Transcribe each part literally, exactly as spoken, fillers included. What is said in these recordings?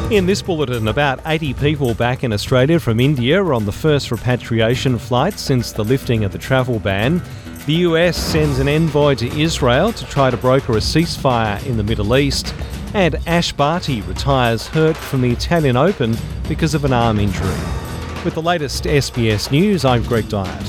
In this bulletin, about eighty people back in Australia from India are on the first repatriation flight since the lifting of the travel ban. The U S sends an envoy to Israel to try to broker a ceasefire in the Middle East. And Ash Barty retires hurt from the Italian Open because of an arm injury. With the latest S B S News, I'm Greg Dyett.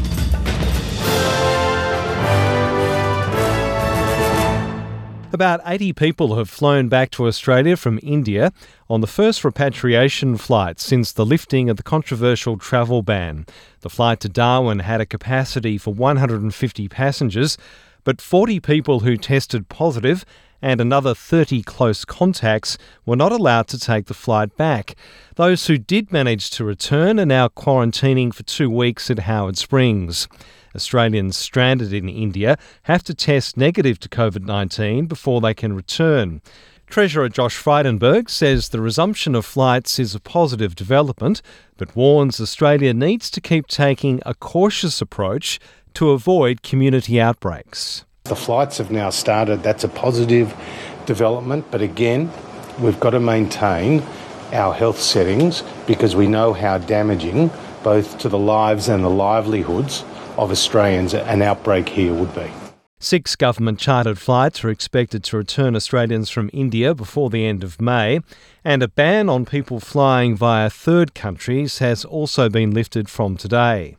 About eighty people have flown back to Australia from India on the first repatriation flight since the lifting of the controversial travel ban. The flight to Darwin had a capacity for one hundred fifty passengers, but forty people who tested positive and another thirty close contacts were not allowed to take the flight back. Those who did manage to return are now quarantining for two weeks at Howard Springs. Australians stranded in India have to test negative to covid nineteen before they can return. Treasurer Josh Frydenberg says the resumption of flights is a positive development, but warns Australia needs to keep taking a cautious approach to avoid community outbreaks. The flights have now started. That's a positive development, but again, we've got to maintain our health settings because we know how damaging both to the lives and the livelihoods of Australians an outbreak here would be. Six government-chartered flights are expected to return Australians from India before the end of May, and a ban on people flying via third countries has also been lifted from today.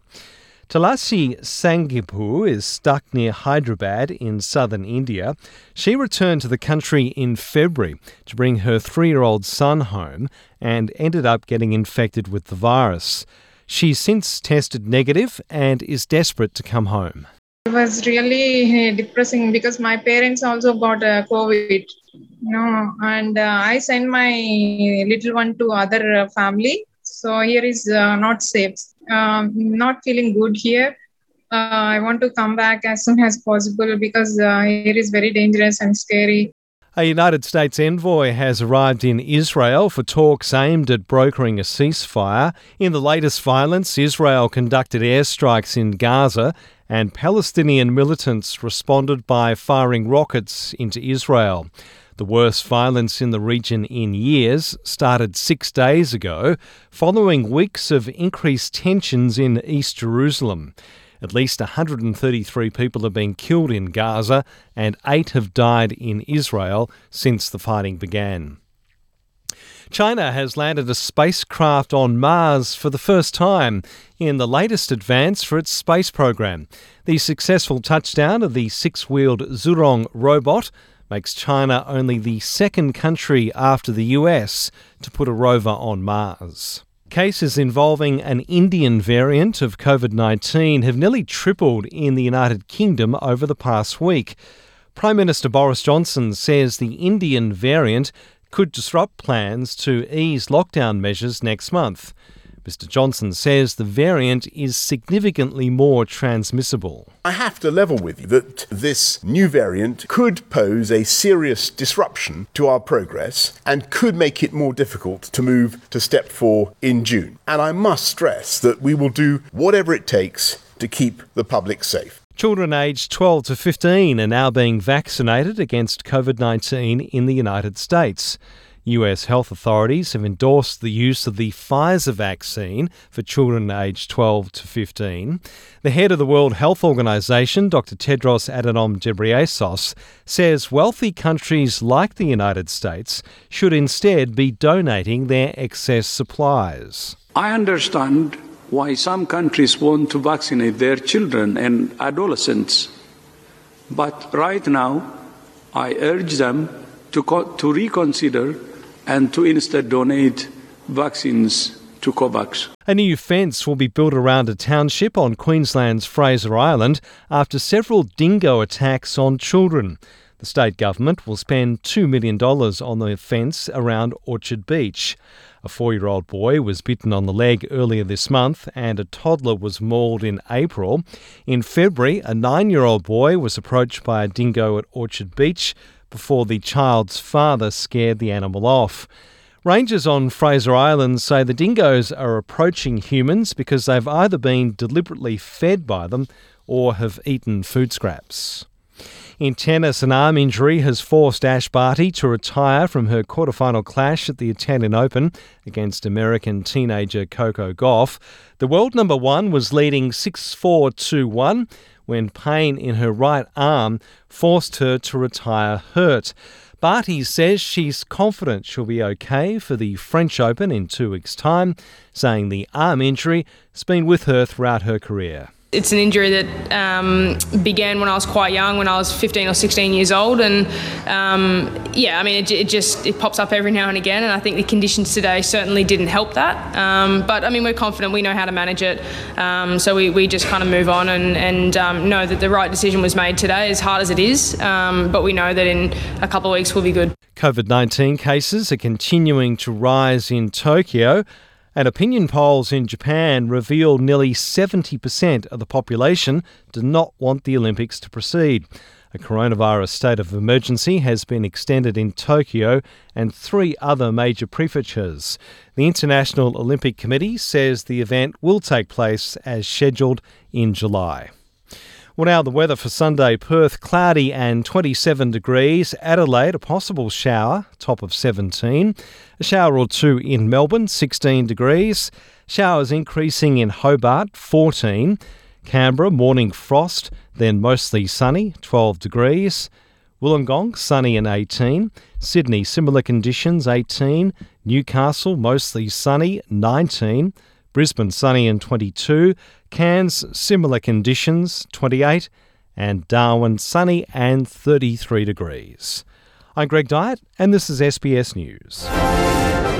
Tulasi Sangipu is stuck near Hyderabad in southern India. She returned to the country in February to bring her three-year-old son home and ended up getting infected with the virus. She's since tested negative and is desperate to come home. It was really depressing because my parents also got uh, COVID, you know, and uh, I sent my little one to other uh, family. So here is uh, not safe. Um, not feeling good here. Uh, I want to come back as soon as possible because uh, here is very dangerous and scary. A United States envoy has arrived in Israel for talks aimed at brokering a ceasefire. In the latest violence, Israel conducted airstrikes in Gaza and Palestinian militants responded by firing rockets into Israel. The worst violence in the region in years started six days ago, following weeks of increased tensions in East Jerusalem. At least one hundred thirty-three people have been killed in Gaza and eight have died in Israel since the fighting began. China has landed a spacecraft on Mars for the first time in the latest advance for its space program. The successful touchdown of the six-wheeled Zhurong robot makes China only the second country after the U S to put a rover on Mars. Cases involving an Indian variant of covid nineteen have nearly tripled in the United Kingdom over the past week. Prime Minister Boris Johnson says the Indian variant could disrupt plans to ease lockdown measures next month. Mister Johnson says the variant is significantly more transmissible. I have to level with you that this new variant could pose a serious disruption to our progress and could make it more difficult to move to step four in June. And I must stress that we will do whatever it takes to keep the public safe. Children aged twelve to fifteen are now being vaccinated against covid nineteen in the United States. U S health authorities have endorsed the use of the Pfizer vaccine for children aged twelve to fifteen. The head of the World Health Organization, Doctor Tedros Adhanom Ghebreyesus, says wealthy countries like the United States should instead be donating their excess supplies. I understand why some countries want to vaccinate their children and adolescents. But right now, I urge them to, co- to reconsider and to instead donate vaccines to COVAX. A new fence will be built around a township on Queensland's Fraser Island after several dingo attacks on children. The state government will spend two million dollars on the fence around Orchard Beach. A four-year-old boy was bitten on the leg earlier this month and a toddler was mauled in April. In February, a nine-year-old boy was approached by a dingo at Orchard Beach before the child's father scared the animal off. Rangers on Fraser Island say the dingoes are approaching humans because they've either been deliberately fed by them or have eaten food scraps. In tennis, an arm injury has forced Ash Barty to retire from her quarterfinal clash at the Italian Open against American teenager Coco Gauff. The world number one was leading six four two one when pain in her right arm forced her to retire hurt. Barty says she's confident she'll be okay for the French Open in two weeks' time, saying the arm injury has been with her throughout her career. It's an injury that um, began when I was quite young, when I was fifteen or sixteen years old, and um, yeah, I mean, it, it just it pops up every now and again, and I think the conditions today certainly didn't help that. Um, but I mean, we're confident, we know how to manage it, um, so we, we just kind of move on and, and um, know that the right decision was made today, as hard as it is. Um, but we know that in a couple of weeks we'll be good. COVID nineteen cases are continuing to rise in Tokyo. And opinion polls in Japan reveal nearly seventy percent of the population do not want the Olympics to proceed. A coronavirus state of emergency has been extended in Tokyo and three other major prefectures. The International Olympic Committee says the event will take place as scheduled in July. Well, now the weather for Sunday: Perth cloudy and twenty-seven degrees. Adelaide, a possible shower, top of seventeen. A shower or two in Melbourne, sixteen degrees. Showers increasing in Hobart, fourteen. Canberra, morning frost, then mostly sunny, twelve degrees. Wollongong, sunny and eighteen. Sydney, similar conditions, eighteen. Newcastle, mostly sunny, nineteen. Brisbane, sunny and twenty-two. Cairns, similar conditions, twenty-eight. And Darwin, sunny and thirty-three degrees. I'm Greg Dyett, and this is S B S News.